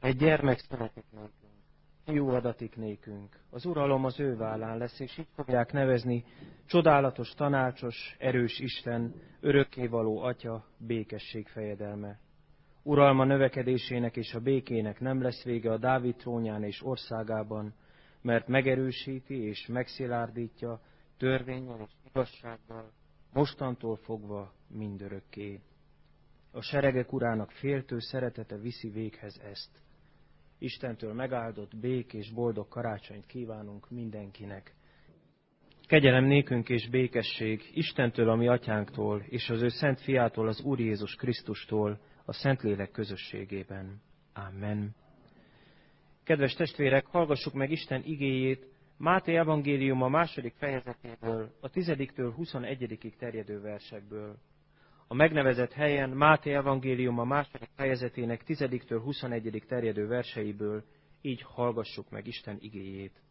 egy gyermek születik nékünk, fiú adatik nékünk, az uralom az ő vállán lesz, és így fogják nevezni, csodálatos, tanácsos, erős Isten, örökkévaló Atya, békesség fejedelme. Uralma növekedésének és a békének nem lesz vége a Dávid trónján és országában, mert megerősíti és megszilárdítja törvénnyel és igazsággal, mostantól fogva mindörökké. A seregek urának féltő szeretete viszi véghez ezt. Istentől megáldott, békés, boldog karácsonyt kívánunk mindenkinek. Kegyelem nékünk és békesség Istentől, a mi atyánktól, és az ő szent fiától, az Úr Jézus Krisztustól, a Szentlélek közösségében. Amen. Kedves testvérek, hallgassuk meg Isten igéjét Máté evangéliuma 2. fejezetéből, a 10-től 21. terjedő versekből. A megnevezett helyen Máté evangéliuma 2. fejezetének 10-től 21. terjedő verseiből így hallgassuk meg Isten igéjét.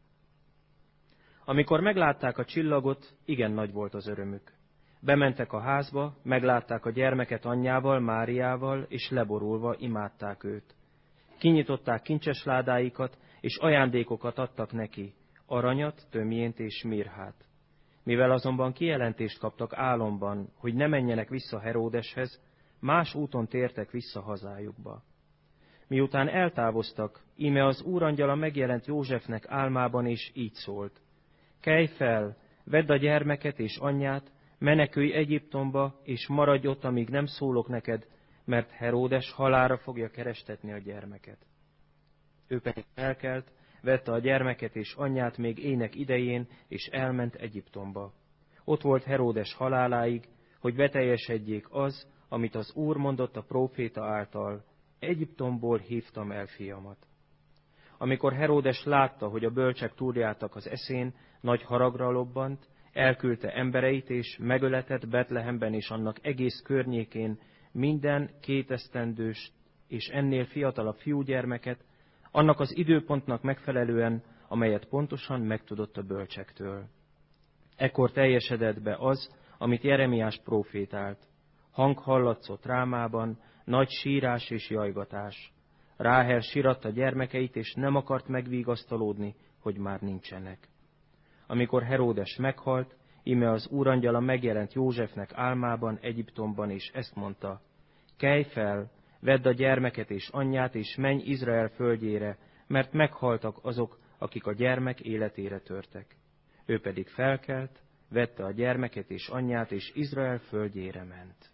Amikor meglátták a csillagot, igen nagy volt az örömük. Bementek a házba, meglátták a gyermeket anyjával, Máriával, és leborulva imádták őt. Kinyitották kincses ládáikat, és ajándékokat adtak neki, aranyat, tömjént és mirhát. Mivel azonban kijelentést kaptak álomban, hogy ne menjenek vissza Heródeshez, más úton tértek vissza hazájukba. Miután eltávoztak, íme az úrangyala megjelent Józsefnek álmában, és így szólt: Kelj fel, vedd a gyermeket és anyját, menekülj Egyiptomba, és maradj ott, amíg nem szólok neked, mert Heródes halálra fogja kerestetni a gyermeket. Ő pedig felkelt, vette a gyermeket és anyját még ének idején, és elment Egyiptomba. Ott volt Heródes haláláig, hogy beteljesedjék az, amit az Úr mondott a próféta által: Egyiptomból hívtam el fiamat. Amikor Heródes látta, hogy a bölcsek túljártak az eszén, nagy haragra lobbant, elküldte embereit, és megöletett Betlehemben és annak egész környékén minden 2 esztendős és ennél fiatalabb fiúgyermeket, annak az időpontnak megfelelően, amelyet pontosan megtudott a bölcsektől. Ekkor teljesedett be az, amit Jeremiás prófétált. Hang hallatszott Rámában, nagy sírás és jajgatás. Ráhel síratta gyermekeit, és nem akart megvigasztalódni, hogy már nincsenek. Amikor Heródes meghalt, íme az úrangyala megjelent Józsefnek álmában Egyiptomban, és ezt mondta: Kelj fel, vedd a gyermeket és anyját, és menj Izrael földjére, mert meghaltak azok, akik a gyermek életére törtek. Ő pedig felkelt, vette a gyermeket és anyját, és Izrael földjére ment.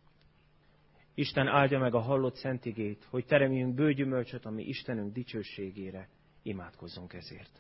Isten áldja meg a hallott szent igét, hogy teremjünk bőgyümölcsöt a mi Istenünk dicsőségére. Imádkozzunk ezért.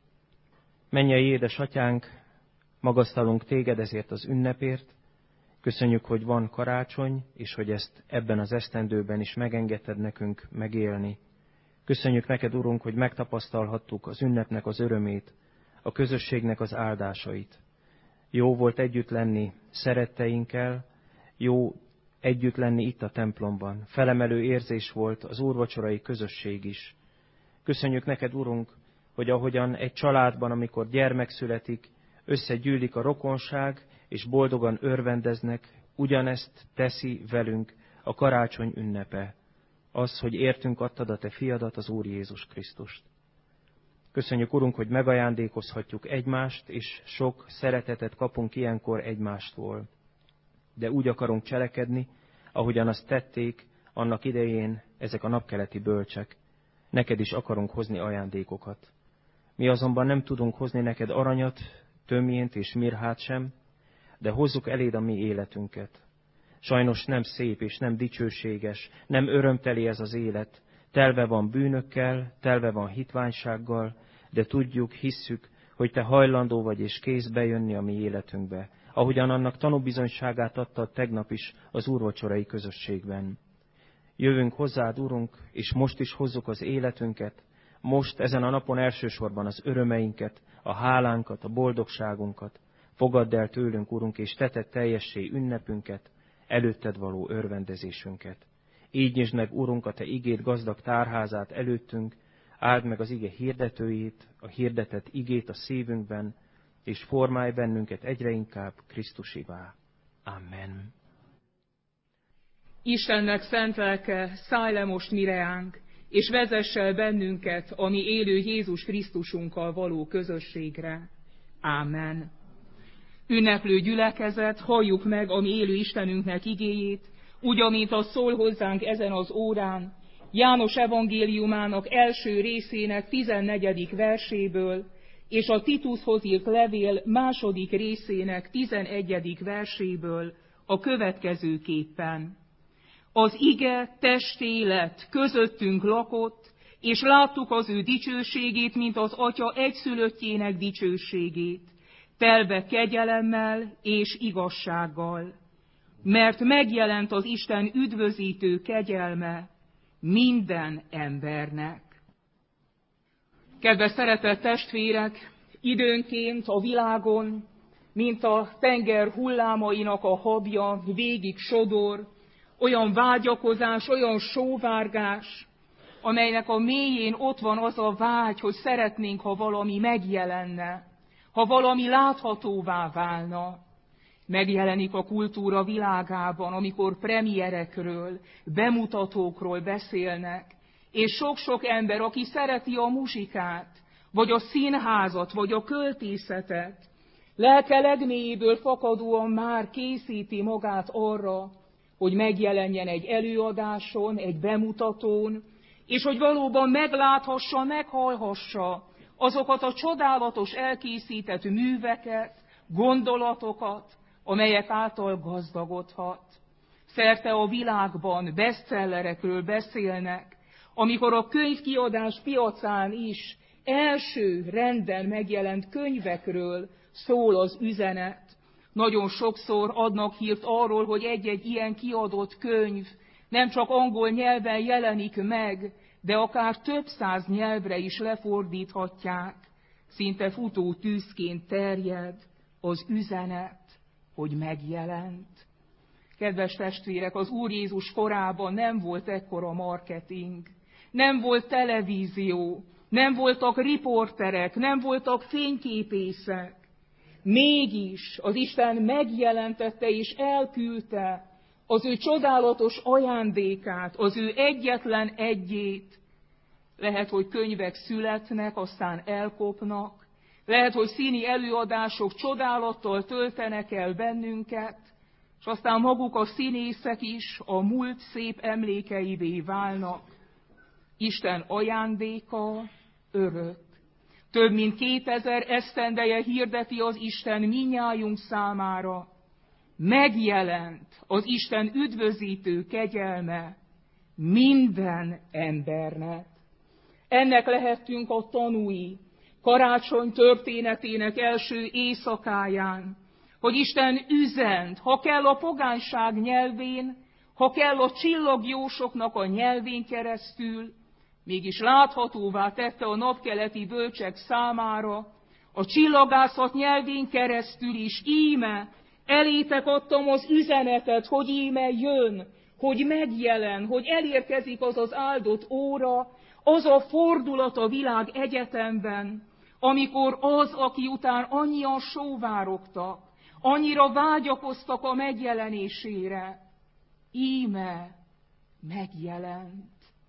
Mennyei édesatyánk, magasztalunk téged ezért az ünnepért. Köszönjük, hogy van karácsony, és hogy ezt ebben az esztendőben is megengedted nekünk megélni. Köszönjük neked, Urunk, hogy megtapasztalhattuk az ünnepnek az örömét, a közösségnek az áldásait. Jó volt együtt lenni szeretteinkkel, jó együtt lenni itt a templomban. Felemelő érzés volt az úrvacsorai közösség is. Köszönjük neked, Urunk, hogy ahogyan egy családban, amikor gyermek születik, összegyűlik a rokonság, és boldogan örvendeznek, ugyanezt teszi velünk a karácsony ünnepe. Az, hogy értünk adtad a te fiadat, az Úr Jézus Krisztust. Köszönjük, Urunk, hogy megajándékozhatjuk egymást, és sok szeretetet kapunk ilyenkor egymástól. De úgy akarunk cselekedni, ahogyan azt tették annak idején ezek a napkeleti bölcsek. Neked is akarunk hozni ajándékokat. Mi azonban nem tudunk hozni neked aranyat, tömjént és mirhát sem, de hozzuk eléd a mi életünket. Sajnos nem szép és nem dicsőséges, nem örömteli ez az élet. Telve van bűnökkel, telve van hitványsággal, de tudjuk, hisszük, hogy te hajlandó vagy és kész bejönni a mi életünkbe, ahogyan annak tanúbizonyságát adtad tegnap is az úrvacsorai közösségben. Jövünk hozzád, Urunk, és most is hozzuk az életünket, most ezen a napon elsősorban az örömeinket, a hálánkat, a boldogságunkat. Fogadd el tőlünk, Urunk, és te tedd teljessé ünnepünket, előtted való örvendezésünket. Így nyisd meg, Urunk, a te igéd gazdag tárházát előttünk, áld meg az ige hirdetőjét, a hirdetett igét a szívünkben, és formálj bennünket egyre inkább Krisztusivá. Amen. Istennek szent lelke, szállj le most mi reánk, és vezess el bennünket a mi élő Jézus Krisztusunkkal való közösségre. Ámen. Ünneplő gyülekezet, halljuk meg a mi élő Istenünknek igéjét, úgy, amint az szól hozzánk ezen az órán, János evangéliumának első részének 14. verséből, és a Titushoz írt levél második részének 11. verséből a következőképpen. Az ige testé lett, közöttünk lakott, és láttuk az ő dicsőségét, mint az Atya egyszülöttjének dicsőségét, telve kegyelemmel és igazsággal. Mert megjelent az Isten üdvözítő kegyelme minden embernek. Kedves szeretett testvérek, időnként a világon, mint a tenger hullámainak a habja, végig sodor, olyan vágyakozás, olyan sóvárgás, amelynek a mélyén ott van az a vágy, hogy szeretnénk, ha valami megjelenne, ha valami láthatóvá válna. Megjelenik a kultúra világában, amikor premierekről, bemutatókról beszélnek, és sok-sok ember, aki szereti a muzsikát, vagy a színházat, vagy a költészetet, lelke legmélyéből fakadóan már készíti magát arra, hogy megjelenjen egy előadáson, egy bemutatón, és hogy valóban megláthassa, meghallhassa azokat a csodálatos elkészített műveket, gondolatokat, amelyek által gazdagodhat. Szerte a világban bestsellerekről beszélnek, amikor a könyvkiadás piacán is első renden megjelent könyvekről szól az üzenet. Nagyon sokszor adnak hírt arról, hogy egy-egy ilyen kiadott könyv nem csak angol nyelven jelenik meg, de akár több száz nyelvre is lefordíthatják. Szinte futó tűzként terjed az üzenet, hogy megjelent. Kedves testvérek, az Úr Jézus korában nem volt ekkora marketing, nem volt televízió, nem voltak riporterek, nem voltak fényképészek. Mégis az Isten megjelentette és elküldte az ő csodálatos ajándékát, az ő egyetlen egyét. Lehet, hogy könyvek születnek, aztán elkopnak. Lehet, hogy színi előadások csodálattal töltenek el bennünket, és aztán maguk a színészek is a múlt szép emlékeivé válnak. Isten ajándéka örök. Több mint 2000 esztendeje hirdeti az Isten mindnyájunk számára. Megjelent az Isten üdvözítő kegyelme minden embernek. Ennek lehettünk a tanúi karácsony történetének első éjszakáján, hogy Isten üzent, ha kell a pogányság nyelvén, ha kell a csillagjósoknak a nyelvén keresztül, mégis láthatóvá tette a napkeleti bölcsek számára, a csillagászat nyelvén keresztül is, íme, elétek adtam az üzenetet, hogy íme jön, hogy megjelen, hogy elérkezik az az áldott óra, az a fordulat a világ egyetemben, amikor az, aki után annyian sóvárogtak, annyira vágyakoztak a megjelenésére, íme megjelent.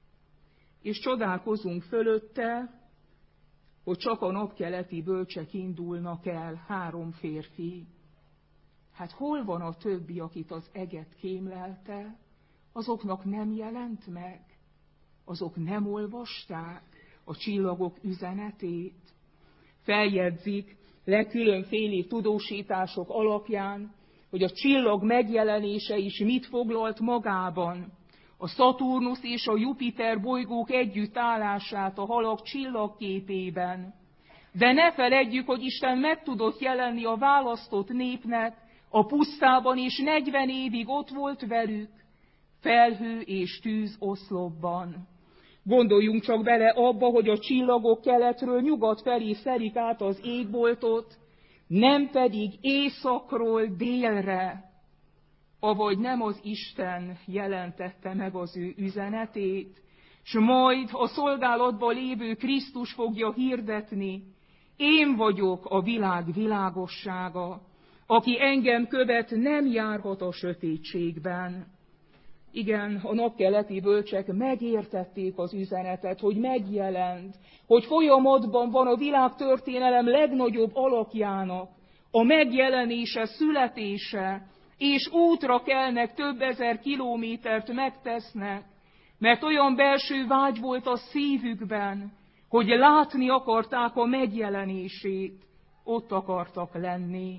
És csodálkozunk fölötte, hogy csak a napkeleti bölcsek indulnak el, 3 férfi. Hát hol van a többi, akit az eget kémlelte? Azoknak nem jelent meg? Azok nem olvasták a csillagok üzenetét? Feljegyzik legkülönfélébb tudósítások alapján, hogy a csillag megjelenése is mit foglalt magában. A Szaturnusz és a Jupiter bolygók együttállását a halak csillagképében. De ne feledjük, hogy Isten meg tudott jelenni a választott népnek a pusztában, és 40 évig ott volt velük, felhő és tűz oszlopban. Gondoljunk csak bele abba, hogy a csillagok keletről nyugat felé szelik át az égboltot, nem pedig északról délre, avagy nem az Isten jelentette meg az ő üzenetét, s majd a szolgálatban lévő Krisztus fogja hirdetni, én vagyok a világ világossága, aki engem követ, nem járhat a sötétségben. Igen, a napkeleti bölcsek megértették az üzenetet, hogy megjelent, hogy folyamatban van a világtörténelem legnagyobb alakjának a megjelenése, születése, és útra kelnek, több ezer kilométert megtesznek, mert olyan belső vágy volt a szívükben, hogy látni akarták a megjelenését, ott akartak lenni.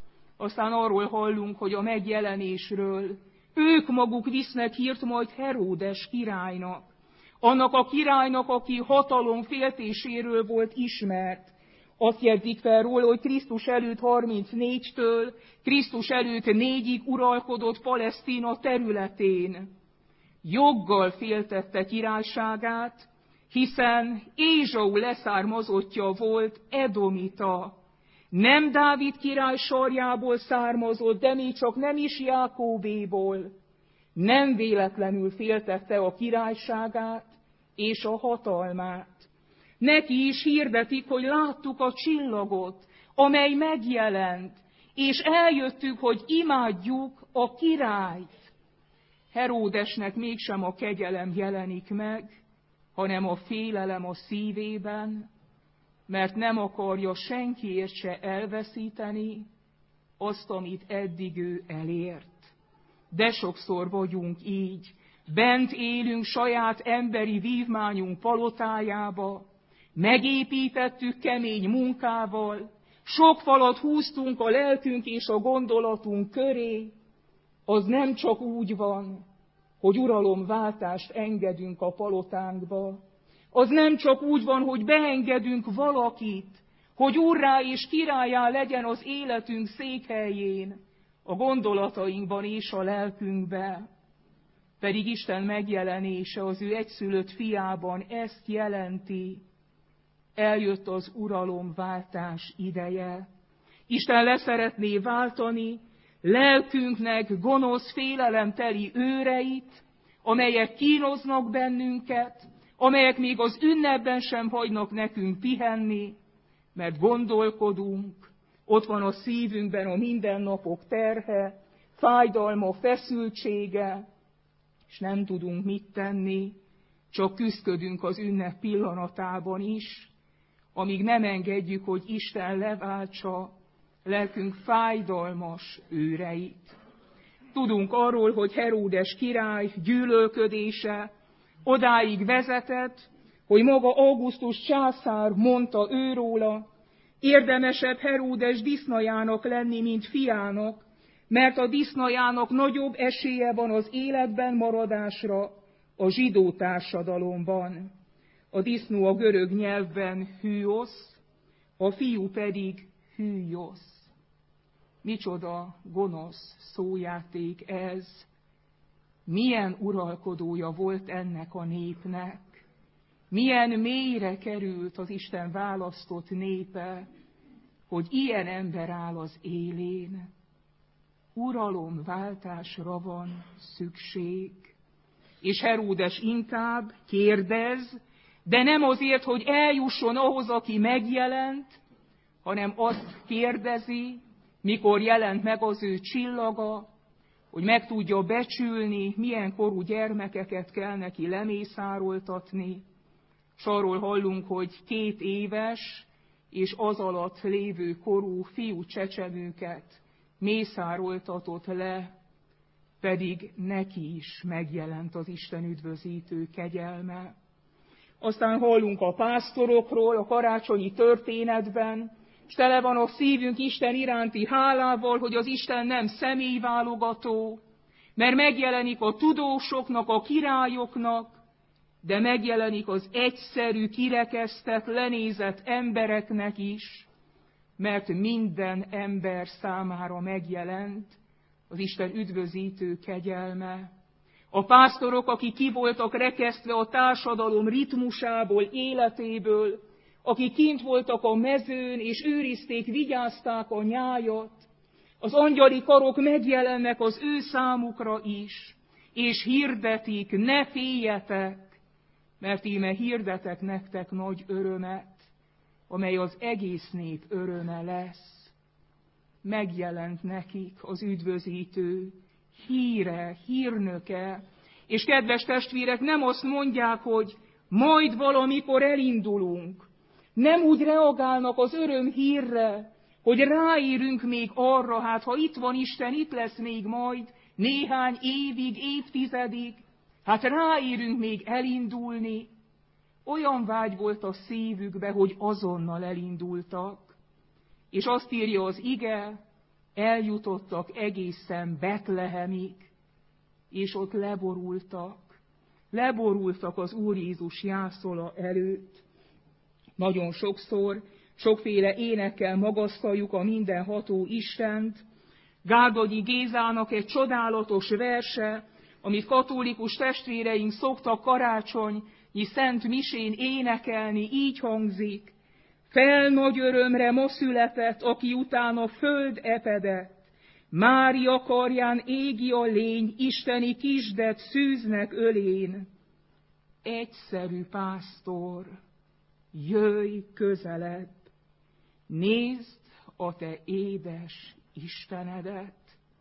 Aztán arról hallunk, hogy a megjelenésről ők maguk visznek hírt majd Heródes királynak, annak a királynak, aki hatalom féltéséről volt ismert. Azt jegyzik fel róla, hogy Krisztus előtt 34-től Krisztus előtt 4-ig uralkodott Palesztina területén. Joggal féltette királyságát, hiszen Ézsau leszármazottja volt, edomita. Nem Dávid király sarjából származott, de még csak nem is Jákóbéból. Nem véletlenül féltette a királyságát és a hatalmát. Neki is hirdetik, hogy láttuk a csillagot, amely megjelent, és eljöttük, hogy imádjuk a királyt. Heródesnek mégsem a kegyelem jelenik meg, hanem a félelem a szívében, mert nem akarja senkiért se elveszíteni azt, amit eddig ő elért. De sokszor vagyunk így, bent élünk saját emberi vívmányunk palotájába, megépítettük kemény munkával, sok falat húztunk a lelkünk és a gondolatunk köré, az nem csak úgy van, hogy uralomváltást engedünk a palotánkba, az nem csak úgy van, hogy beengedünk valakit, hogy úrrá és királyá legyen az életünk székhelyén, a gondolatainkban és a lelkünkben. Pedig Isten megjelenése az ő egyszülött fiában ezt jelenti. Eljött az uralomváltás ideje. Isten leszeretné váltani lelkünknek gonosz, félelemteli őreit, amelyek kínoznak bennünket, amelyek még az ünnepben sem hagynak nekünk pihenni, mert gondolkodunk, ott van a szívünkben a mindennapok terhe, fájdalma, feszültsége, és nem tudunk mit tenni, csak küszködünk az ünnep pillanatában is, amíg nem engedjük, hogy Isten leváltsa lelkünk fájdalmas őreit. Tudunk arról, hogy Heródes király gyűlölködése odáig vezetett, hogy maga Augustus császár mondta őróla, érdemesebb Heródes disznajának lenni, mint fiának, mert a disznajának nagyobb esélye van az életben maradásra a zsidó társadalomban. A disznó a görög nyelvben hűosz, a fiú pedig hűjosz. Micsoda gonosz szójáték ez! Milyen uralkodója volt ennek a népnek! Milyen mélyre került az Isten választott népe, hogy ilyen ember áll az élén. Uralomváltásra van szükség. És Heródes inkább kérdez, de nem azért, hogy eljusson ahhoz, aki megjelent, hanem azt kérdezi, mikor jelent meg az ő csillaga, hogy meg tudja becsülni, milyen korú gyermekeket kell neki lemészároltatni. S arról hallunk, hogy 2 éves és az alatt lévő korú fiú csecsemőket mészároltatott le, pedig neki is megjelent az Isten üdvözítő kegyelme. Aztán hallunk a pásztorokról a karácsonyi történetben, és tele van a szívünk Isten iránti hálával, hogy az Isten nem személyválogató, mert megjelenik a tudósoknak, a királyoknak, de megjelenik az egyszerű, kirekesztett, lenézett embereknek is, mert minden ember számára megjelent az Isten üdvözítő kegyelme. A pásztorok, akik ki voltak rekesztve a társadalom ritmusából, életéből, akik kint voltak a mezőn, és őrizték, vigyázták a nyájat, az angyali karok megjelennek az ő számukra is, és hirdetik, ne féljetek, mert íme hirdetek nektek nagy örömet, amely az egész nép öröme lesz. Megjelent nekik az üdvözítő híre, hírnöke, És kedves testvérek, nem azt mondják, hogy majd valamikor elindulunk. Nem úgy reagálnak az örömhírre, hogy ráérünk még arra, hát ha itt van Isten, itt lesz még majd néhány évig, évtizedig, hát ráérünk még elindulni. Olyan vágy volt a szívükbe, hogy azonnal elindultak. És azt írja az ige, eljutottak egészen Betlehemig, és ott leborultak. Leborultak az Úr Jézus jászola előtt. Nagyon sokszor, sokféle énekkel magasztaljuk a mindenható Istent. Gárdonyi Gézának egy csodálatos verse, amit katolikus testvéreink szoktak karácsonyi szent misén énekelni, így hangzik. Fel nagy örömre ma született, aki után a föld epedett. Mária karján égi a lény, isteni kisdet szűznek ölén. Egyszerű pásztor, jöjj közelebb, nézd a te édes Istenedet.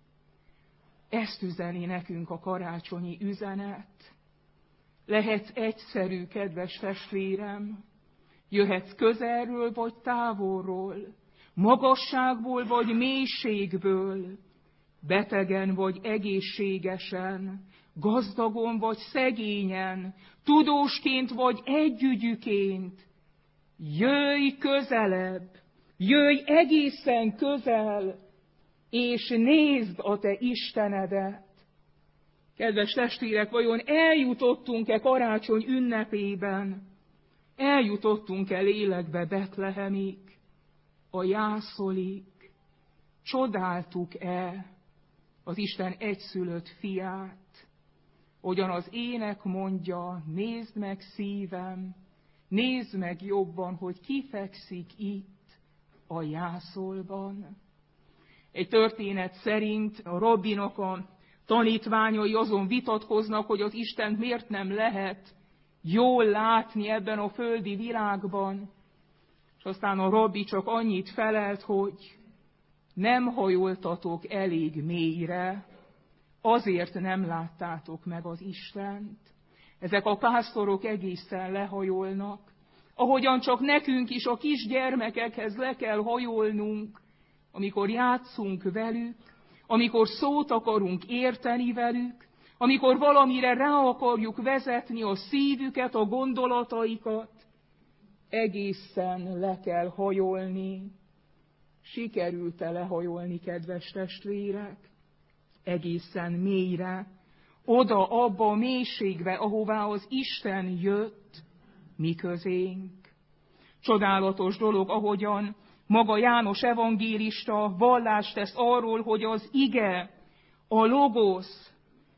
Ezt üzeni nekünk a karácsonyi üzenet. Lehetsz egyszerű, kedves testvérem, jöhetsz közelről vagy távolról, magasságból vagy mélységből, betegen vagy egészségesen, gazdagon vagy szegényen, tudósként vagy együgyűként. Jöjj közelebb, jöjj egészen közel, és nézd a te Istenedet. Kedves testvérek, vajon eljutottunk-e karácsony ünnepében? Eljutottunk-e lélekbe Betlehemig, a jászolig? Csodáltuk-e az Isten egyszülött fiát? Hogyan az ének mondja, nézd meg szívem, nézd meg jobban, hogy ki fekszik itt a jászolban. Egy történet szerint a rabbinak a tanítványai azon vitatkoznak, hogy az Istent miért nem lehet jól látni ebben a földi világban. És aztán a rabbi csak annyit felelt, hogy nem hajoltatok elég mélyre, azért nem láttátok meg az Istent. Ezek a pásztorok egészen lehajolnak, ahogyan csak nekünk is a kisgyermekekhez le kell hajolnunk, amikor játszunk velük, amikor szót akarunk érteni velük, amikor valamire rá akarjuk vezetni a szívüket, a gondolataikat, egészen le kell hajolni. Sikerült-e lehajolni, kedves testvérek? Egészen mélyre, oda, abba a mélységbe, ahová az Isten jött mi közénk. Csodálatos dolog, ahogyan maga János evangélista vallást tesz arról, hogy az ige, a logosz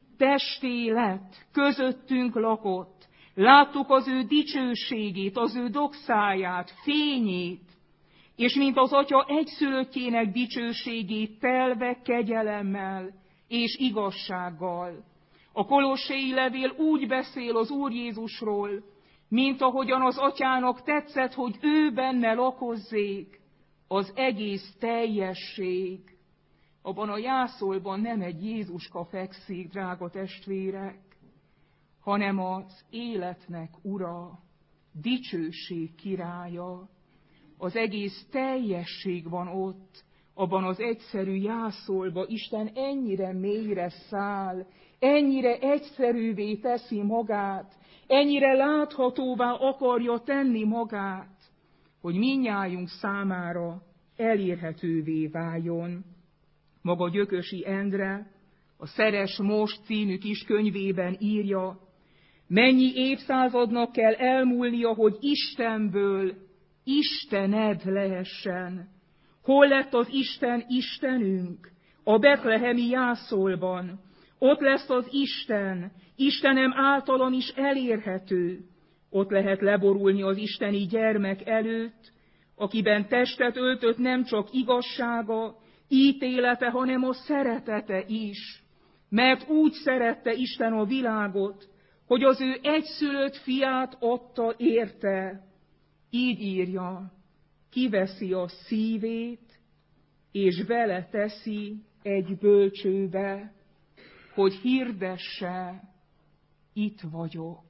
testé lett, közöttünk lakott. Láttuk az ő dicsőségét, az ő doxáját, fényét, és mint az Atya egyszülöttjének dicsőségét telve kegyelemmel és igazsággal. A Kolossei levél úgy beszél az Úr Jézusról, mint ahogyan az Atyának tetszett, hogy ő benne lakozzék, az egész teljesség. Abban a jászolban nem egy Jézuska fekszik, drága testvérek, hanem az életnek ura, dicsőség királya. Az egész teljesség van ott, abban az egyszerű jászolba. Isten ennyire mélyre száll, ennyire egyszerűvé teszi magát, ennyire láthatóvá akarja tenni magát, hogy mindnyájunk számára elérhetővé váljon. Maga Gyökösi Endre a Szeres Most című kis könyvében írja, mennyi évszázadnak kell elmúlnia, hogy Istenből Istened lehessen. Hol lett az Isten Istenünk? A betlehemi jászolban. Ott lesz az Isten, Istenem általam is elérhető. Ott lehet leborulni az isteni gyermek előtt, akiben testet öltött nem csak igazsága, ítélete, hanem a szeretete is. Mert úgy szerette Isten a világot, hogy az ő egyszülött fiát adta érte. Így írja, kiveszi a szívét, és vele teszi egy bölcsőbe, hogy hirdesse itt vagyok.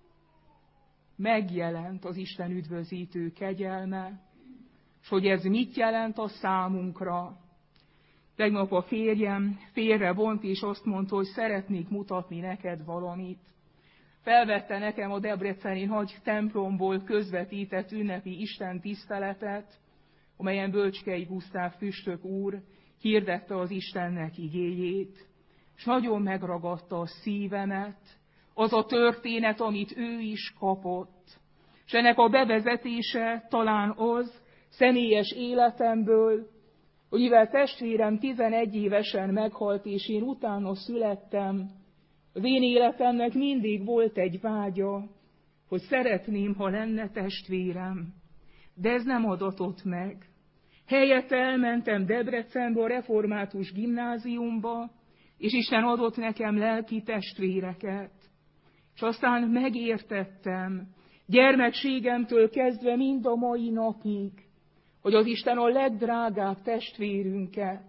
Megjelent az Isten üdvözítő kegyelme, és hogy ez mit jelent a számunkra. Tegnap a férjem félrevont, és azt mondta, hogy szeretnék mutatni neked valamit. Felvette nekem a debreceni nagy templomból közvetített ünnepi Isten tiszteletet, amelyen Bölcskei Gusztáv püspök úr hirdette az Istennek igéjét, és nagyon megragadta a szívemet az a történet, amit ő is kapott. És ennek a bevezetése talán az személyes életemből, hogy mivel testvérem 11 évesen meghalt, és én utána születtem, az én életemnek mindig volt egy vágya, hogy szeretném, ha lenne testvérem. De ez nem adatott meg. Helyette elmentem Debrecenbe, a református gimnáziumba, és Isten adott nekem lelki testvéreket. És aztán megértettem, gyermekségemtől kezdve mind a mai napig, hogy az Isten a legdrágább testvérünket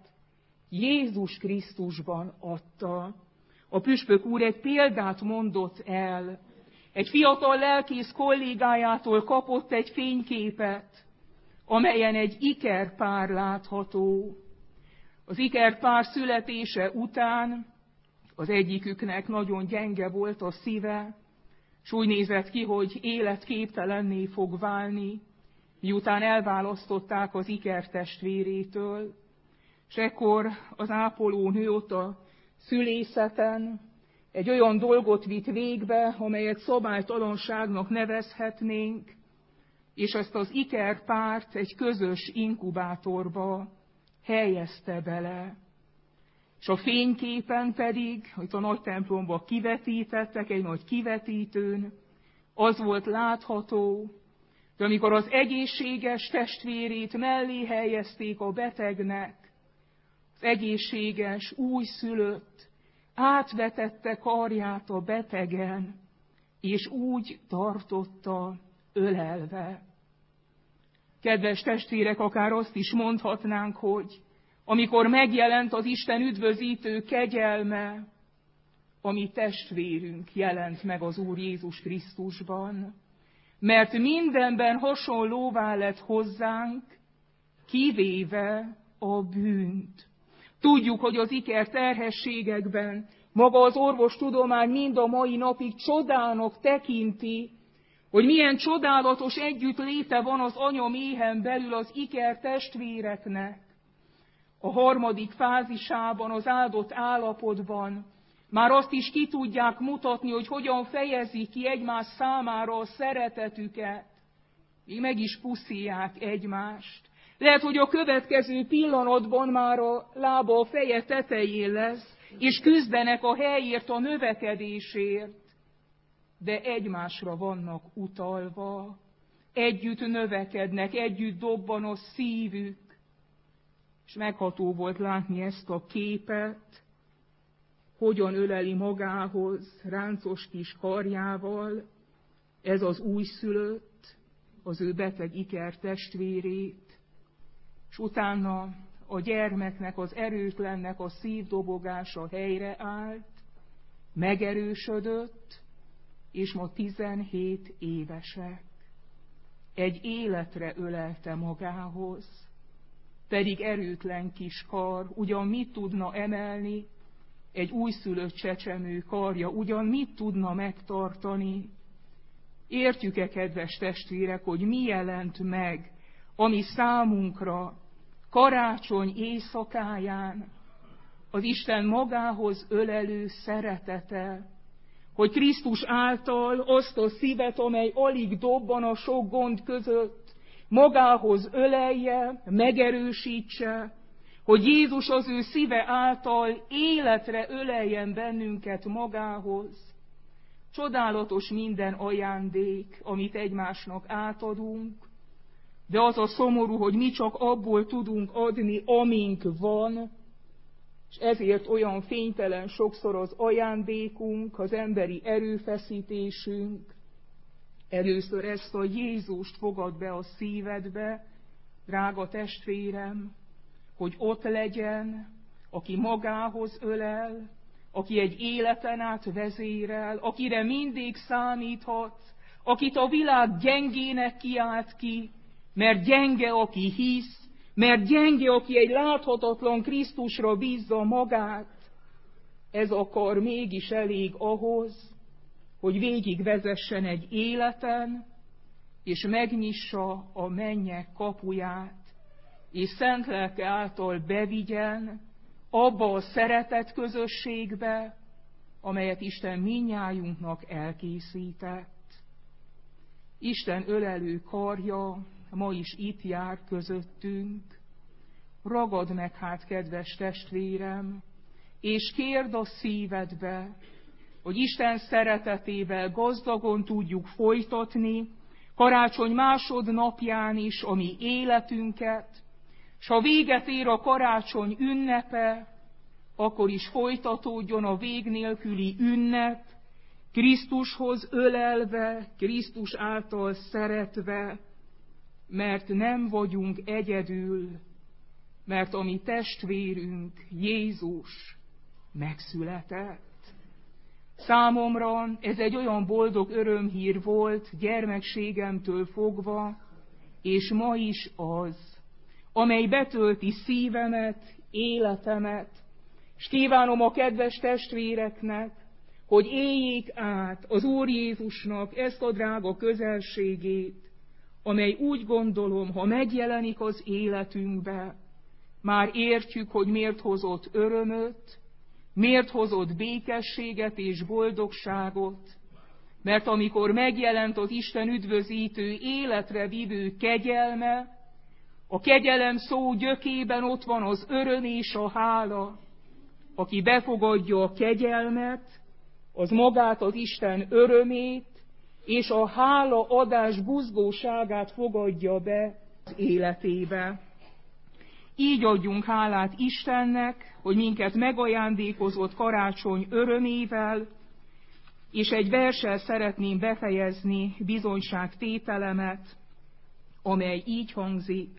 Jézus Krisztusban adta. A püspök úr egy példát mondott el. Egy fiatal lelkész kollégájától kapott egy fényképet, amelyen egy ikerpár látható. Az ikerpár születése után az egyiküknek nagyon gyenge volt a szíve, és úgy nézett ki, hogy életképtelenné fog válni, miután elválasztották az ikertestvérétől, és ekkor az ápolónő ott a szülészeten egy olyan dolgot vitt végbe, amelyet szabálytalanságnak nevezhetnénk, és ezt az ikerpárt egy közös inkubátorba helyezte bele. És a fényképen pedig, hogy a nagy templomba kivetítettek, egy nagy kivetítőn, az volt látható, de amikor az egészséges testvérét mellé helyezték a betegnek, az egészséges, újszülött átvetette karját a betegen, és úgy tartotta ölelve. Kedves testvérek, akár azt is mondhatnánk, hogy amikor megjelent az Isten üdvözítő kegyelme, a mi testvérünk jelent meg az Úr Jézus Krisztusban, mert mindenben hasonlóvá lett hozzánk, kivéve a bűnt. Tudjuk, hogy az ikerterhességekben maga az orvostudomány mind a mai napig csodának tekinti, hogy milyen csodálatos együttléte van az anya méhen belül az ikertestvéreknek. A harmadik fázisában, az áldott állapotban már azt is ki tudják mutatni, hogy hogyan fejezik ki egymás számára a szeretetüket. Még meg is puszilják egymást. Lehet, hogy a következő pillanatban már a lába a feje tetején lesz, és küzdenek a helyért, a növekedésért. De egymásra vannak utalva, együtt növekednek, együtt dobban a szívük. És megható volt látni ezt a képet, hogyan öleli magához ráncos kis karjával ez az újszülött, az ő beteg ikertestvérét, és utána a gyermeknek, az erőtlennek a szívdobogása helyreállt, megerősödött, és ma 17 évesek. Egy életre ölelte magához, pedig erőtlen kis kar, ugyan mit tudna emelni, egy újszülött csecsemő karja, ugyan mit tudna megtartani. Értjük-e, kedves testvérek, hogy mi jelent meg, ami számunkra karácsony éjszakáján az Isten magához ölelő szeretete, hogy Krisztus által azt a szívet, amely alig dobban a sok gond között, magához ölelje, megerősítse, hogy Jézus az ő szíve által életre öleljen bennünket magához. Csodálatos minden ajándék, amit egymásnak átadunk, de az a szomorú, hogy mi csak abból tudunk adni, amink van, és ezért olyan fénytelen sokszor az ajándékunk, az emberi erőfeszítésünk. Először ezt a Jézust fogad be a szívedbe, drága testvérem, hogy ott legyen, aki magához ölel, aki egy életen át vezérel, akire mindig számíthatsz, akit a világ gyengének kiált ki, mert gyenge, aki hisz, mert gyenge, aki egy láthatatlan Krisztusra bízza magát. Ez akar mégis elég ahhoz, hogy végigvezessen egy életen, és megnyissa a mennyek kapuját, és szent lelke által bevigyen abba a szeretet közösségbe, amelyet Isten mindnyájunknak elkészített. Isten ölelő karja ma is itt jár közöttünk. Ragad meg hát, kedves testvérem, és kérd a szívedbe, hogy Isten szeretetével gazdagon tudjuk folytatni karácsony másodnapján is a mi életünket, s ha véget ér a karácsony ünnepe, akkor is folytatódjon a vég nélküli ünnep, Krisztushoz ölelve, Krisztus által szeretve, mert nem vagyunk egyedül, mert a mi testvérünk, Jézus megszületett. Számomra ez egy olyan boldog örömhír volt gyermekségemtől fogva, és ma is az, amely betölti szívemet, életemet, és kívánom a kedves testvéreknek, hogy éljék át az Úr Jézusnak ezt a drága közelségét, amely úgy gondolom, ha megjelenik az életünkbe, már értjük, hogy miért hozott örömöt, miért hozott békességet és boldogságot, mert amikor megjelent az Isten üdvözítő, életre vívő kegyelme, a kegyelem szó gyökében ott van az öröm és a hála. Aki befogadja a kegyelmet, az magát az Isten örömét és a hála adás buzgóságát fogadja be az életébe. Így adjunk hálát Istennek, hogy minket megajándékozott karácsony örömével, és egy verssel szeretném befejezni bizonyságtételemet, amely így hangzik.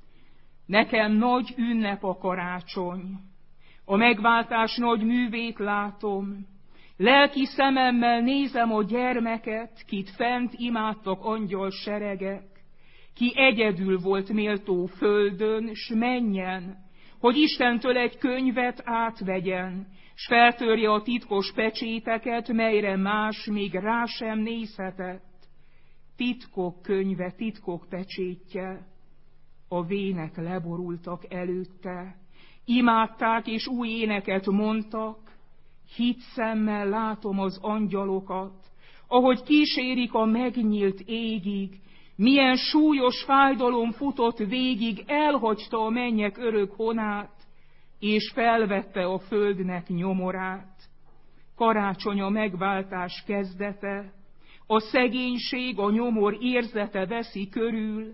Nekem nagy ünnep a karácsony, a megváltás nagy művét látom, lelki szememmel nézem a gyermeket, kit fent imádtak angyal seregek, ki egyedül volt méltó földön, s menjen, hogy Istentől egy könyvet átvegyen, s feltörje a titkos pecséteket, melyre más még rá sem nézhetett. Titkok könyve, titkok pecsétje, a vének leborultak előtte, imádták és új éneket mondtak, hitszemmel látom az angyalokat, ahogy kísérik a megnyílt égig, milyen súlyos fájdalom futott végig, elhagyta a mennyek örök honát, és felvette a földnek nyomorát. Karácsony a megváltás kezdete, a szegénység, a nyomor érzete veszi körül,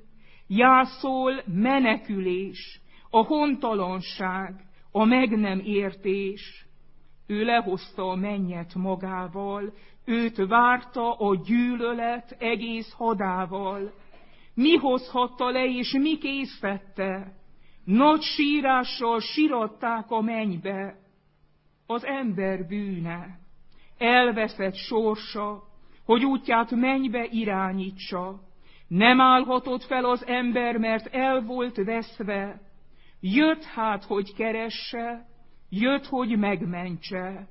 jászol menekülés, a hontalanság, a meg nem értés. Ő lehozta a mennyet magával, őt várta a gyűlölet egész hadával. Mi hozhatta le, és mi késztette? Nagy sírással siratták a mennybe. Az ember bűne, elveszett sorsa, hogy útját mennybe irányítsa. Nem állhatott fel az ember, mert el volt veszve. Jött hát, hogy keresse, jött, hogy megmentse.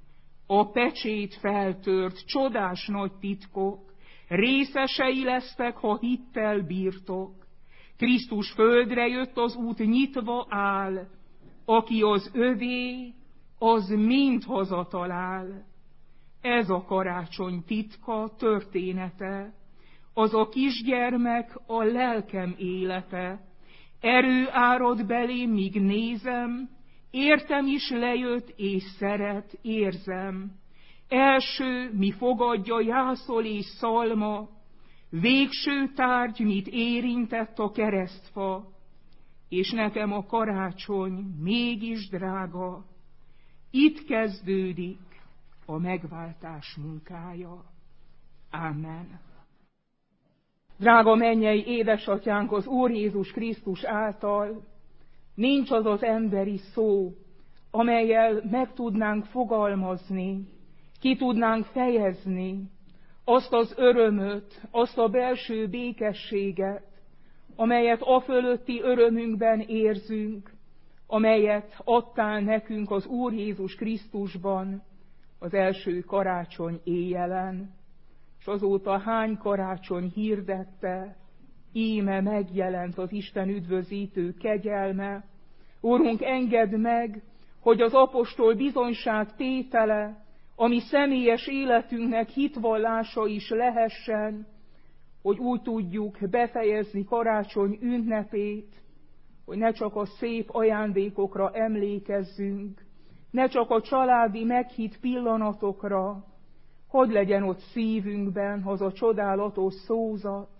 A pecsét feltört, csodás nagy titkok, részesei lesztek, ha hittel bírtok. Krisztus földre jött, az út nyitva áll, aki az övé, az mind hazatalál. Ez a karácsony titka, története, az a kisgyermek, a lelkem élete. Erő árad belém, míg nézem, értem is lejött, és szeret, érzem. Első, mi fogadja, jászol és szalma, végső tárgy, mit érintett a keresztfa, és nekem a karácsony mégis drága. Itt kezdődik a megváltás munkája. Ámen. Drága mennyei édesatyánk, az Úr Jézus Krisztus által nincs az az emberi szó, amellyel meg tudnánk fogalmazni, ki tudnánk fejezni azt az örömöt, azt a belső békességet, amelyet afölötti örömünkben érzünk, amelyet adtál nekünk az Úr Jézus Krisztusban az első karácsony éjjelen. És azóta hány karácsony hirdette, íme megjelent az Isten üdvözítő kegyelme. Urunk, engedd meg, hogy az apostol bizonyság tétele, ami személyes életünknek hitvallása is lehessen, hogy úgy tudjuk befejezni karácsony ünnepét, hogy ne csak a szép ajándékokra emlékezzünk, ne csak a családi meghitt pillanatokra, hogy legyen ott szívünkben az a csodálatos szózat,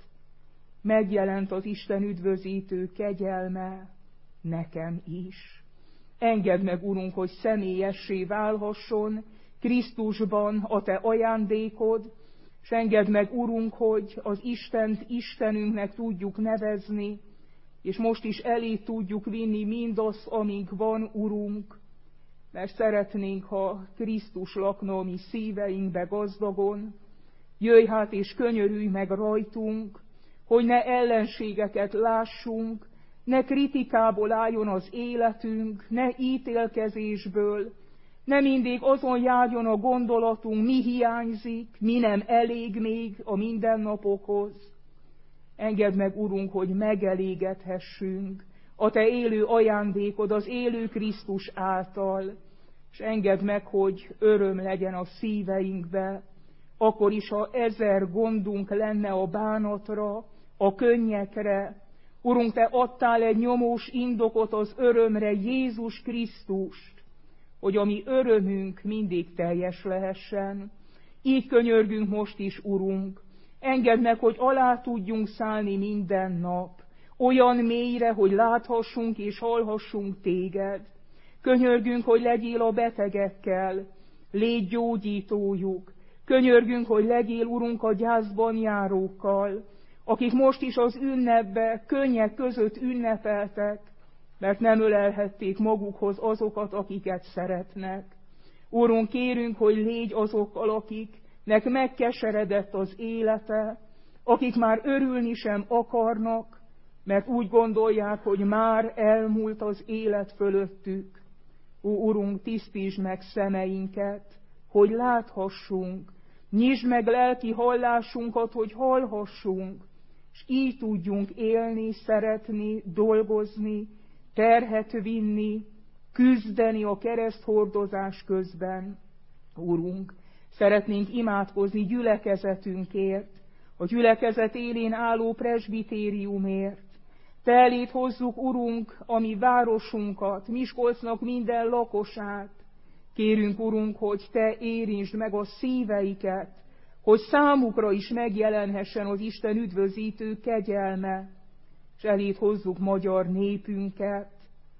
megjelent az Isten üdvözítő kegyelme nekem is. Engedd meg, Urunk, hogy személyessé válhasson Krisztusban a Te ajándékod, és engedd meg, Urunk, hogy az Istent Istenünknek tudjuk nevezni, és most is elé tudjuk vinni mindazt, amink van, Urunk, mert szeretnénk, ha Krisztus lakna a mi szíveinkbe gazdagon. Jöjj hát és könyörülj meg rajtunk, hogy ne ellenségeket lássunk, ne kritikából álljon az életünk, ne ítélkezésből, ne mindig azon járjon a gondolatunk, mi hiányzik, mi nem elég még a mindennapokhoz. Engedd meg, Urunk, hogy megelégedhessünk a Te élő ajándékod, az élő Krisztus által, és engedd meg, hogy öröm legyen a szíveinkbe, akkor is, ha 1000 gondunk lenne a bánatra, a könnyekre. Urunk, Te adtál egy nyomós indokot az örömre, Jézus Krisztust, hogy a mi örömünk mindig teljes lehessen. Így könyörgünk most is, Urunk, engedd meg, hogy alá tudjunk szállni minden nap, olyan mélyre, hogy láthassunk és hallhassunk Téged. Könyörgünk, hogy legyél a betegekkel, légy gyógyítójuk. Könyörgünk, hogy legyél, Urunk, a gyászban járókkal, akik most is az ünnepbe, könnyek között ünnepeltek, mert nem ölelhették magukhoz azokat, akiket szeretnek. Úrunk, kérünk, hogy légy azokkal, akiknek megkeseredett az élete, akik már örülni sem akarnak, mert úgy gondolják, hogy már elmúlt az élet fölöttük. Ó, Urunk, tisztítsd meg szemeinket, hogy láthassunk, nyisd meg lelki hallásunkat, hogy hallhassunk, és így tudjunk élni, szeretni, dolgozni, terhet vinni, küzdeni a kereszthordozás közben. Urunk, szeretnénk imádkozni gyülekezetünkért, a gyülekezet élén álló presbitériumért. Te eléd hozzuk, Urunk, a mi városunkat, Miskolcnak minden lakosát. Kérünk, Urunk, hogy Te érintsd meg a szíveiket, hogy számukra is megjelenhessen az Isten üdvözítő kegyelme, és eléd hozzuk magyar népünket.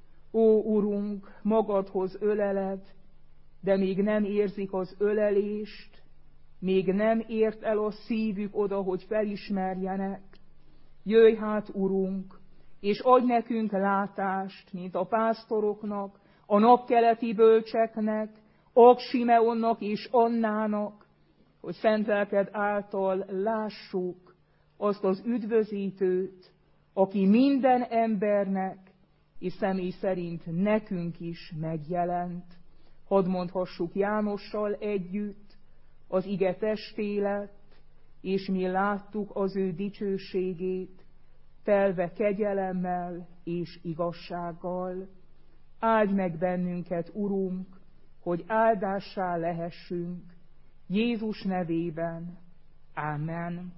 Ó, Urunk, magadhoz öleled, de még nem érzik az ölelést, még nem ért el a szívük oda, hogy felismerjenek. Jöjj hát, Urunk, és adj nekünk látást, mint a pásztoroknak, a napkeleti bölcseknek, Simeonnak és Annának, hogy szent lelked által lássuk azt az üdvözítőt, aki minden embernek, és személy szerint nekünk is megjelent. Hadd mondhassuk Jánossal együtt, az ige testé lett, és mi láttuk az ő dicsőségét, telve kegyelemmel és igazsággal. Áldj meg bennünket, Urunk, hogy áldássá lehessünk, Jézus nevében. Ámen.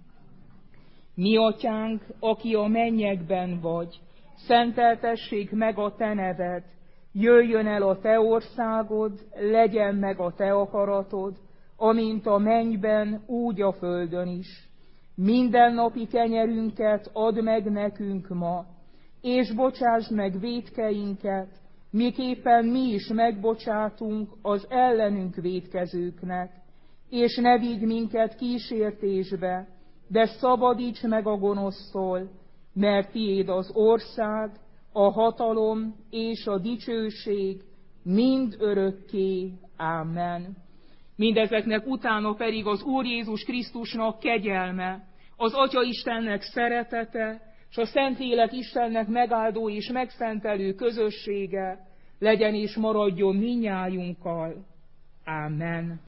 Mi atyánk, aki a mennyekben vagy, szenteltessék meg a te neved, jöjjön el a te országod, legyen meg a te akaratod, amint a mennyben, úgy a földön is. Mindennapi kenyerünket add meg nekünk ma, és bocsásd meg vétkeinket, miképpen mi is megbocsátunk az ellenünk vétkezőknek, és ne vigy minket kísértésbe, de szabadíts meg a gonosztól, mert tiéd az ország, a hatalom és a dicsőség mind örökké. Ámen. Mindezeknek utána pedig az Úr Jézus Krisztusnak kegyelme, az Atya Istennek szeretete, és a Szentlélek Istennek megáldó és megszentelő közössége legyen és maradjon mindnyájunkkal. Ámen.